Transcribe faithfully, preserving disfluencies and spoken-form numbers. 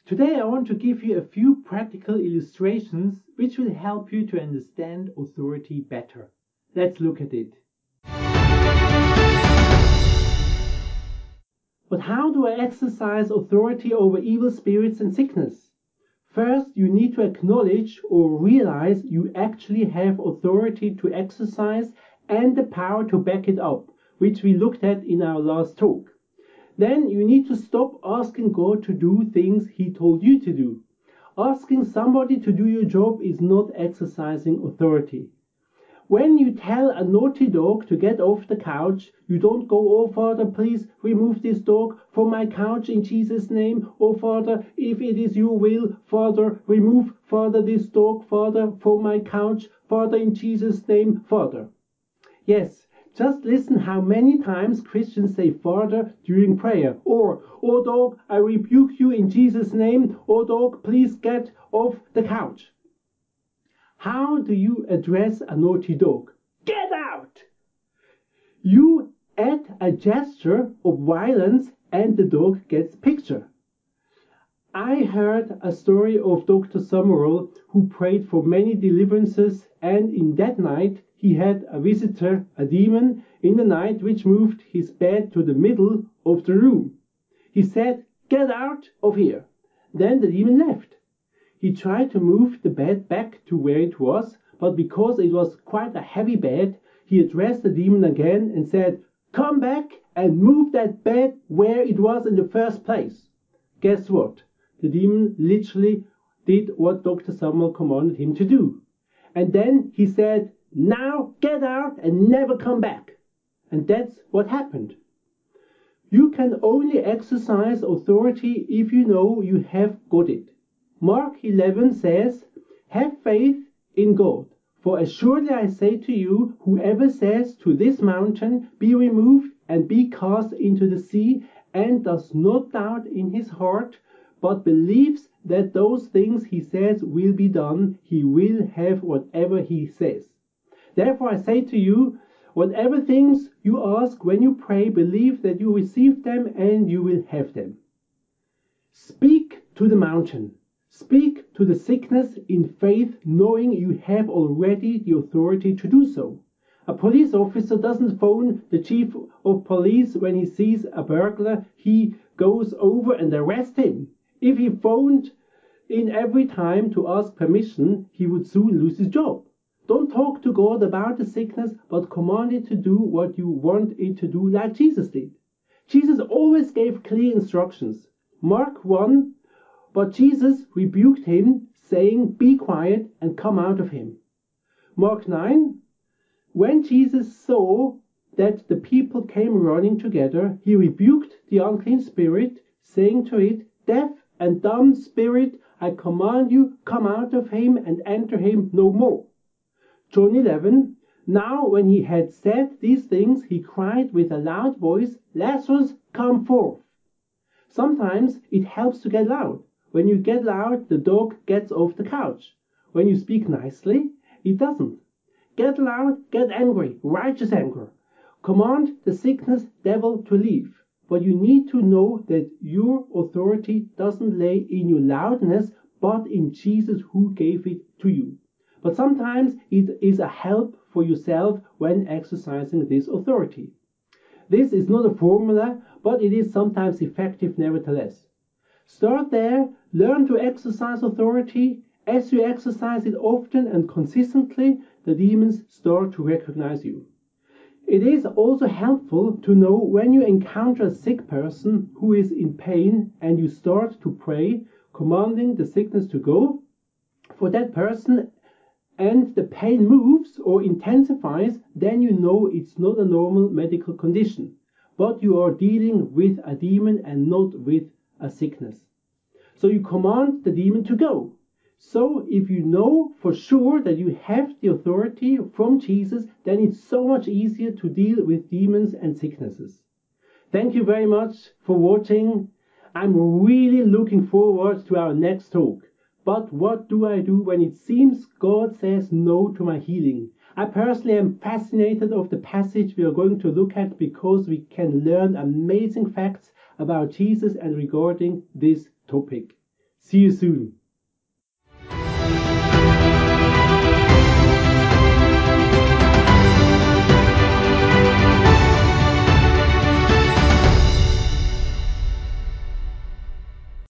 Today I want to give you a few practical illustrations which will help you to understand authority better. Let's look at it. But how do I exercise authority over evil spirits and sickness? First, you need to acknowledge or realize you actually have authority to exercise and the power to back it up, which we looked at in our last talk. Then you need to stop asking God to do things He told you to do. Asking somebody to do your job is not exercising authority. When you tell a naughty dog to get off the couch, you don't go, "Oh Father, please remove this dog from my couch in Jesus' name. Oh Father, if it is your will, Father, remove, Father, this dog, Father, from my couch. Father, in Jesus' name, Father." Yes, just listen how many times Christians say Father during prayer. Or, "Oh dog, I rebuke you in Jesus' name. Oh dog, please get off the couch." How do you address a naughty dog? Get out! You add a gesture of violence and the dog gets picture. I heard a story of Doctor Summerall who prayed for many deliverances, and in that night he had a visitor, a demon, in the night which moved his bed to the middle of the room. He said, "Get out of here." Then the demon left. He tried to move the bed back to where it was, but because it was quite a heavy bed, he addressed the demon again and said, "Come back and move that bed where it was in the first place." Guess what? The demon literally did what Doctor Summerall commanded him to do. And then he said, "Now get out and never come back." And that's what happened. You can only exercise authority if you know you have got it. Mark eleven says, "Have faith in God. For assuredly I say to you, whoever says to this mountain, 'Be removed and be cast into the sea,' and does not doubt in his heart, but believes that those things he says will be done, he will have whatever he says. Therefore I say to you, whatever things you ask when you pray, believe that you receive them and you will have them." Speak to the mountain. Speak to the sickness in faith, knowing you have already the authority to do so. A police officer doesn't phone the chief of police when he sees a burglar. He goes over and arrests him. If he phoned in every time to ask permission, he would soon lose his job. Don't talk to God about the sickness, but command it to do what you want it to do, like Jesus did. Jesus always gave clear instructions. Mark one, "But Jesus rebuked him, saying, 'Be quiet and come out of him.'" Mark nine, "When Jesus saw that the people came running together, he rebuked the unclean spirit, saying to it, 'Deaf and dumb spirit, I command you, come out of him and enter him no more.'" John eleven, "Now when he had said these things, he cried with a loud voice, 'Lazarus, come forth.'" Sometimes it helps to get loud. When you get loud, the dog gets off the couch. When you speak nicely, it doesn't. Get loud, get angry, righteous anger. Command the sickness devil to leave. But you need to know that your authority doesn't lay in your loudness, but in Jesus who gave it to you. But sometimes it is a help for yourself when exercising this authority. This is not a formula, but it is sometimes effective nevertheless. Start there, learn to exercise authority. As you exercise it often and consistently, the demons start to recognize you. It is also helpful to know when you encounter a sick person who is in pain and you start to pray, commanding the sickness to go for that person, and the pain moves or intensifies, then you know it's not a normal medical condition, but you are dealing with a demon and not with a sickness. So you command the demon to go. So if you know for sure that you have the authority from Jesus, then it's so much easier to deal with demons and sicknesses. Thank you very much for watching. I'm really looking forward to our next talk. But what do I do when it seems God says no to my healing? I personally am fascinated of the passage we are going to look at because we can learn amazing facts about Jesus and regarding this topic. See you soon.